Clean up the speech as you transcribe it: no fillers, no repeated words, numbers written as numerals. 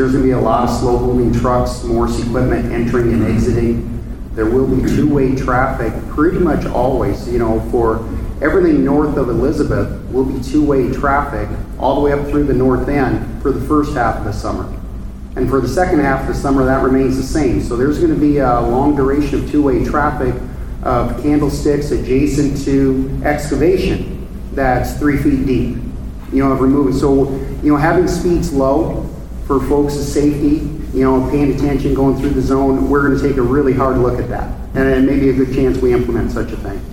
there's going to be a lot of slow-moving trucks, Morse equipment entering and exiting. There will be two-way traffic pretty much always. For everything north of Elizabeth will be two-way traffic all the way up through the north end for the first half of the summer. And for the second half of the summer, that remains the same. So there's going to be a long duration of two-way traffic of candlesticks adjacent to excavation that's 3 feet deep, of removing. So, having speeds low for folks' safety, paying attention, going through the zone, we're going to take a really hard look at that. And it may be a good chance we implement such a thing.